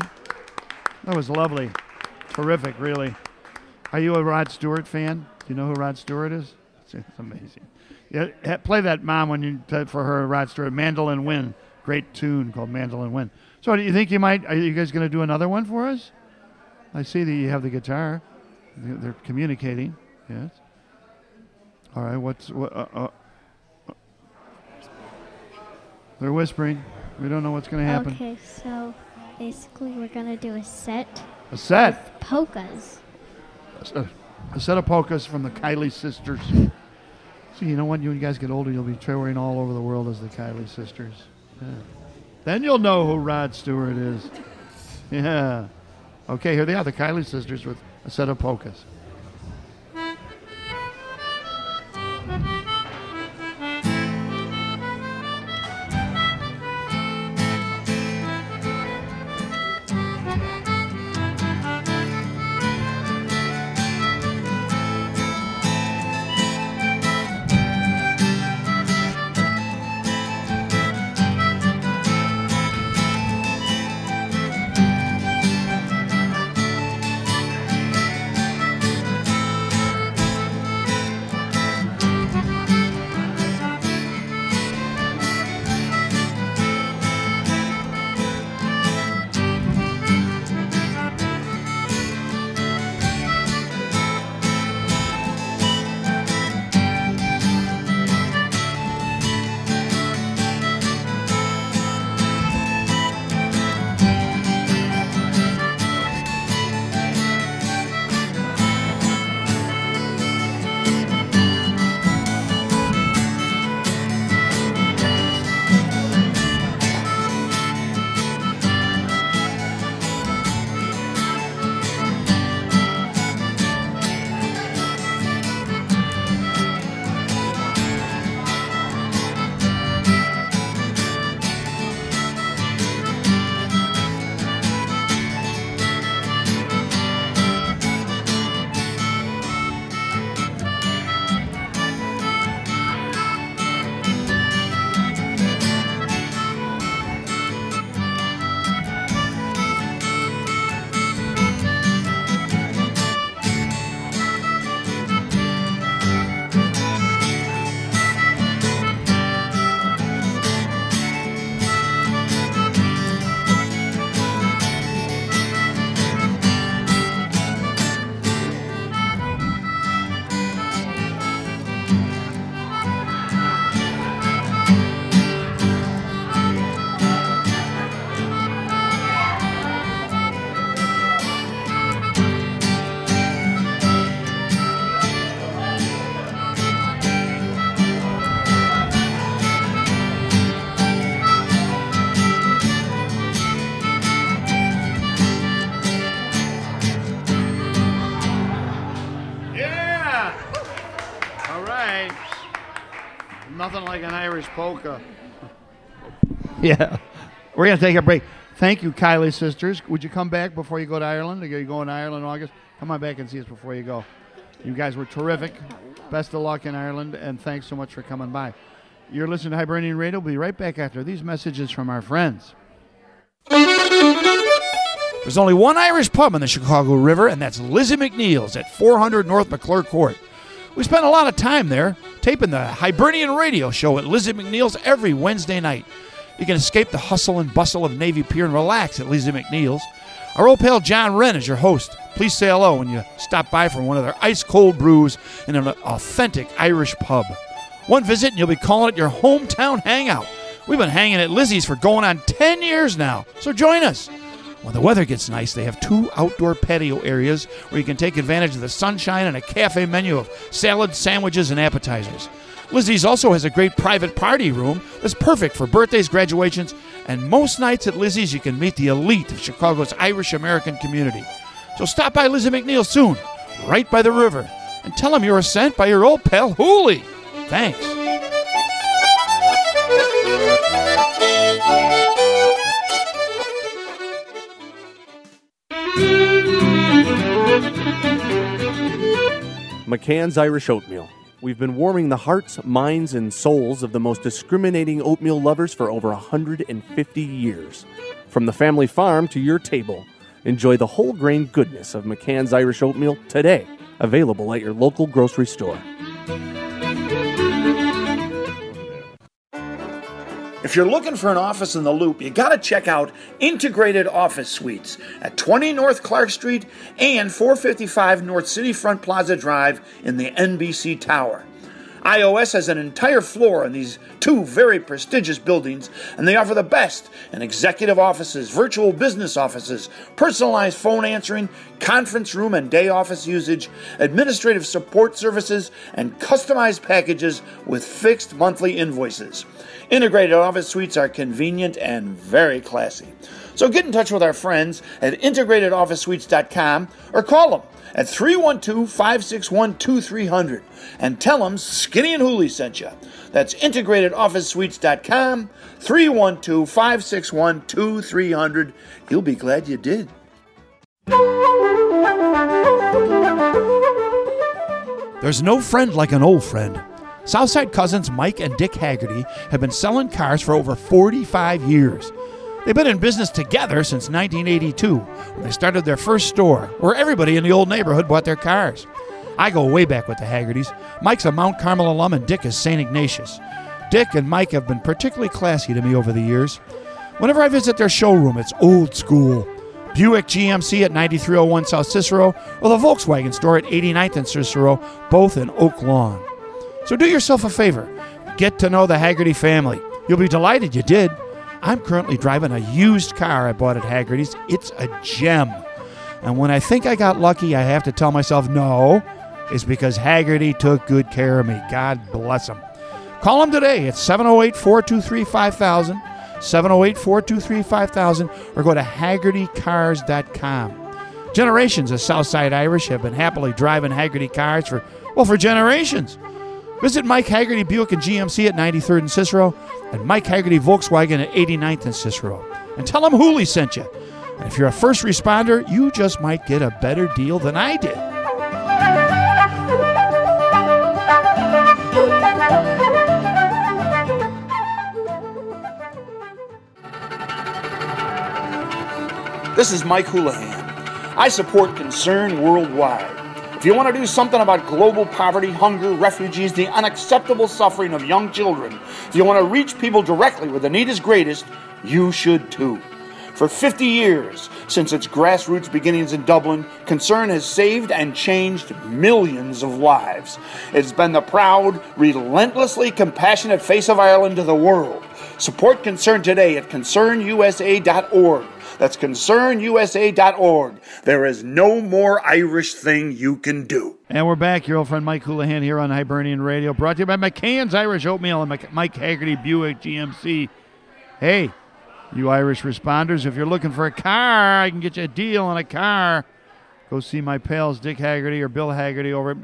That was lovely. Terrific, really. Are you a Rod Stewart fan? Do you know who Rod Stewart is? It's amazing. Yeah, play that, Mom, when you for her, Rod Stewart. Mandolin Wind. Great tune called Mandolin Wind. So do you think are you guys going to do another one for us? I see that you have the guitar. They're communicating. Yes. All right, they're whispering. We don't know what's going to happen. Okay, so basically we're going to do a set. A set? Polkas. A set of polkas from the Kiley sisters. So you know when you guys get older, you'll be touring all over the world as the Kiley sisters. Yeah. Then you'll know who Rod Stewart is. Yeah. Okay, here they are, the Kiley sisters with a set of polkas. Nothing like an Irish polka. Yeah. We're going to take a break. Thank you, Kylie sisters. Would you come back before you go to Ireland? Are you going to Ireland in August? Come on back and see us before you go. You guys were terrific. Best of luck in Ireland, and thanks so much for coming by. You're listening to Hibernian Radio. We'll be right back after these messages from our friends. There's only one Irish pub on the Chicago River, and that's Lizzie McNeil's at 400 North McClure Court. We spend a lot of time there taping the Hibernian Radio Show at Lizzie McNeil's every Wednesday night. You can escape the hustle and bustle of Navy Pier and relax at Lizzie McNeil's. Our old pal John Wren is your host. Please say hello when you stop by for one of their ice-cold brews in an authentic Irish pub. One visit and you'll be calling it your hometown hangout. We've been hanging at Lizzie's for going on 10 years now, so join us. When the weather gets nice, they have 2 outdoor patio areas where you can take advantage of the sunshine and a cafe menu of salads, sandwiches, and appetizers. Lizzie's also has a great private party room that's perfect for birthdays, graduations, and most nights at Lizzie's you can meet the elite of Chicago's Irish-American community. So stop by Lizzie McNeil soon, right by the river, and tell them you were sent by your old pal Hooley. Thanks. McCann's Irish Oatmeal. We've been warming the hearts, minds, and souls of the most discriminating oatmeal lovers for over 150 years. From the family farm to your table, enjoy the whole grain goodness of McCann's Irish Oatmeal today, available at your local grocery store. If you're looking for an office in the Loop, you got to check out Integrated Office Suites at 20 North Clark Street and 455 North City Front Plaza Drive in the NBC Tower. iOS has an entire floor in these 2 very prestigious buildings, and they offer the best in executive offices, virtual business offices, personalized phone answering, conference room and day office usage, administrative support services, and customized packages with fixed monthly invoices. Integrated Office Suites are convenient and very classy. So get in touch with our friends at integratedofficesuites.com or call them at 312-561-2300 and tell them Skinny and Hooley sent you. That's integratedofficesuites.com, 312-561-2300. You'll be glad you did. There's no friend like an old friend. Southside cousins Mike and Dick Haggerty have been selling cars for over 45 years. They've been in business together since 1982, when they started their first store, where everybody in the old neighborhood bought their cars. I go way back with the Haggertys. Mike's a Mount Carmel alum and Dick is St. Ignatius. Dick and Mike have been particularly classy to me over the years. Whenever I visit their showroom, it's old school. Buick GMC at 9301 South Cicero, or the Volkswagen store at 89th and Cicero, both in Oak Lawn. So do yourself a favor. Get to know the Haggerty family. You'll be delighted you did. I'm currently driving a used car I bought at Haggerty's. It's a gem. And when I think I got lucky, I have to tell myself no. It's because Haggerty took good care of me. God bless him. Call him today at 708-423-5000, 708-423-5000, or go to HaggertyCars.com. Generations of Southside Irish have been happily driving Haggerty cars for generations. Visit Mike Haggerty Buick and GMC at 93rd and Cicero and Mike Haggerty Volkswagen at 89th and Cicero. And tell them Hooley sent you. And if you're a first responder, you just might get a better deal than I did. This is Mike Houlihan. I support Concern Worldwide. If you want to do something about global poverty, hunger, refugees, the unacceptable suffering of young children, if you want to reach people directly where the need is greatest, you should too. For 50 years, since its grassroots beginnings in Dublin, Concern has saved and changed millions of lives. It's been the proud, relentlessly compassionate face of Ireland to the world. Support Concern today at concernusa.org. That's concernusa.org. There is no more Irish thing you can do. And we're back. Your old friend Mike Houlihan here on Hibernian Radio, brought to you by McCann's Irish Oatmeal and Mike Haggerty Buick GMC. Hey, you Irish responders, if you're looking for a car, I can get you a deal on a car. Go see my pals Dick Haggerty or Bill Haggerty over at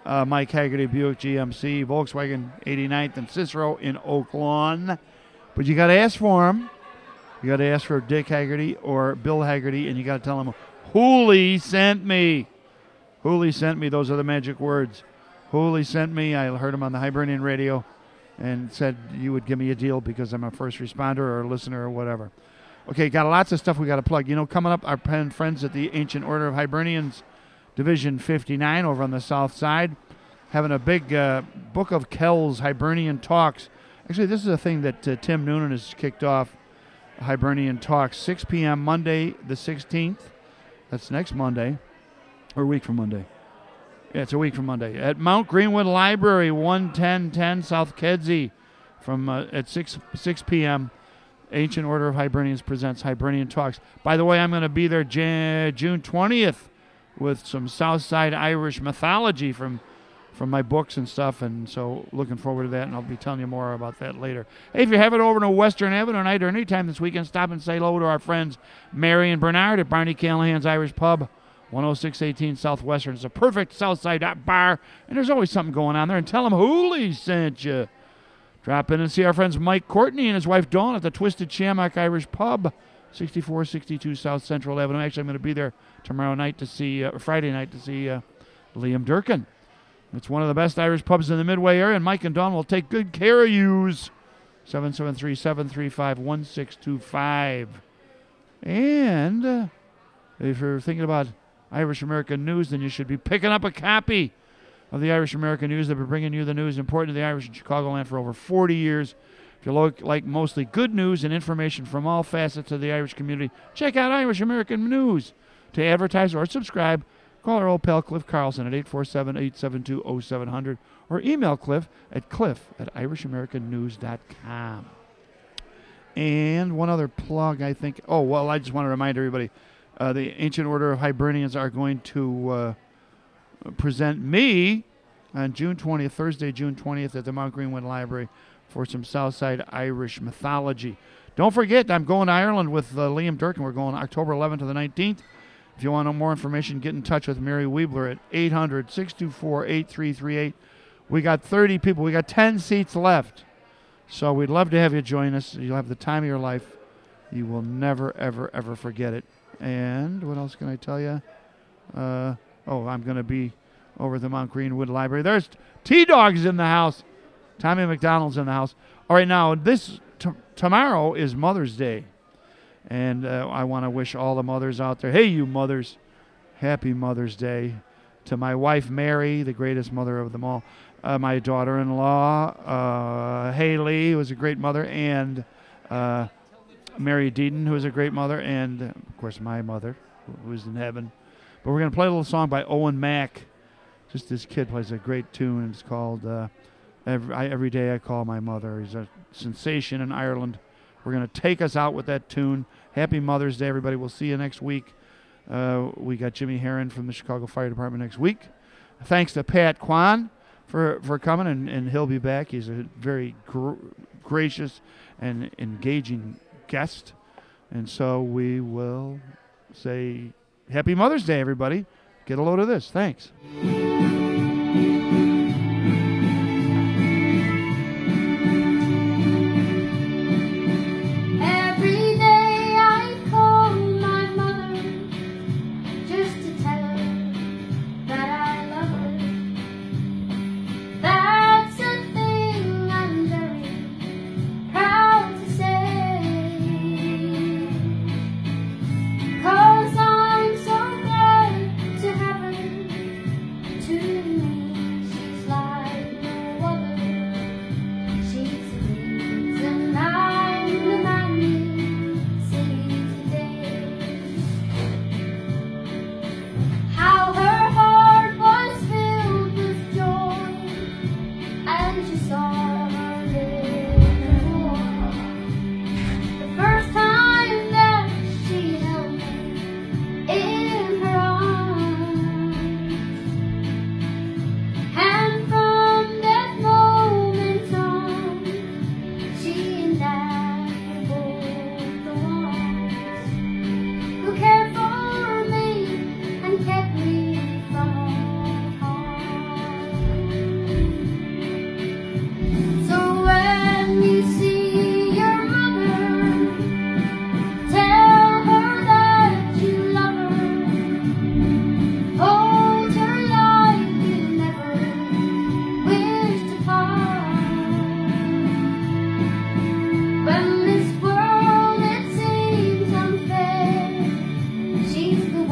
Mike Haggerty, Buick GMC, Volkswagen 89th and Cicero in Oak Lawn. But you got to ask for them. You got to ask for Dick Haggerty or Bill Haggerty, and you got to tell them, Hooley sent me. Hooley sent me. Those are the magic words. Hooley sent me. I heard him on the Hibernian radio and said you would give me a deal because I'm a first responder or a listener or whatever. Okay, got lots of stuff we got to plug. You know, coming up, our friends at the Ancient Order of Hibernians, Division 59 over on the south side, having a big Book of Kells Hibernian Talks. Actually, this is a thing that Tim Noonan has kicked off, Hibernian Talks, 6 p.m. Monday the 16th. That's next Monday, or a week from Monday. Yeah, it's a week from Monday. At Mount Greenwood Library, 11010 South Kedzie, from at 6 p.m., Ancient Order of Hibernians presents Hibernian Talks. By the way, I'm going to be there June 20th with some Southside Irish mythology from my books and stuff, and so looking forward to that, and I'll be telling you more about that later. Hey, if you're heading over to Western Avenue tonight or anytime this weekend, stop and say hello to our friends Mary and Bernard at Barney Callahan's Irish Pub, 10618 Southwestern. It's a perfect Southside bar, and there's always something going on there, and tell them Hooley sent you. Drop in and see our friends Mike Courtney and his wife Dawn at the Twisted Shamrock Irish Pub, 6462 South Central Avenue. Actually, I'm going to be there tomorrow night to see, Friday night to see Liam Durkin. It's one of the best Irish pubs in the Midway area, and Mike and Dawn will take good care of yous. 773-735-1625. And if you're thinking about Irish American news, then you should be picking up a copy of the Irish American News. They've been bringing you the news important to the Irish in Chicagoland for over 40 years. If you like mostly good news and information from all facets of the Irish community, check out Irish American News. To advertise or subscribe, call our old pal Cliff Carlson at 847-872-0700 or email Cliff at cliff@irishamericannews.com. And one other plug, I think. Oh, well, I just want to remind everybody, the Ancient Order of Hibernians are going to present me on June 20th, Thursday, June 20th at the Mount Greenwood Library for some Southside Irish mythology. Don't forget, I'm going to Ireland with Liam Durkin. We're going October 11th to the 19th. If you want to know more information, get in touch with Mary Weebler at 800-624-8338. We got 30 people. We got 10 seats left. So we'd love to have you join us. You'll have the time of your life. You will never, ever, ever forget it. And what else can I tell you? I'm going to be over at the Mount Greenwood Library. There's T-Dog's in the house. Tommy McDonald's in the house. All right, now, tomorrow is Mother's Day. And I want to wish all the mothers out there, hey, you mothers, happy Mother's Day. To my wife, Mary, the greatest mother of them all. My daughter-in-law, Haley, who was a great mother, and Mary Deaton, who was a great mother, and, of course, my mother, who is in heaven. But we're going to play a little song by Owen Mack. Just this kid plays a great tune. It's called Every Day I Call My Mother. He's a sensation in Ireland. We're going to take us out with that tune. Happy Mother's Day, everybody. We'll see you next week. We got Jimmy Herron from the Chicago Fire Department next week. Thanks to Pat Kwan for coming, and he'll be back. He's a very gracious and engaging guest. And so we will say Happy Mother's Day, everybody. Get a load of this. Thanks.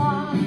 song.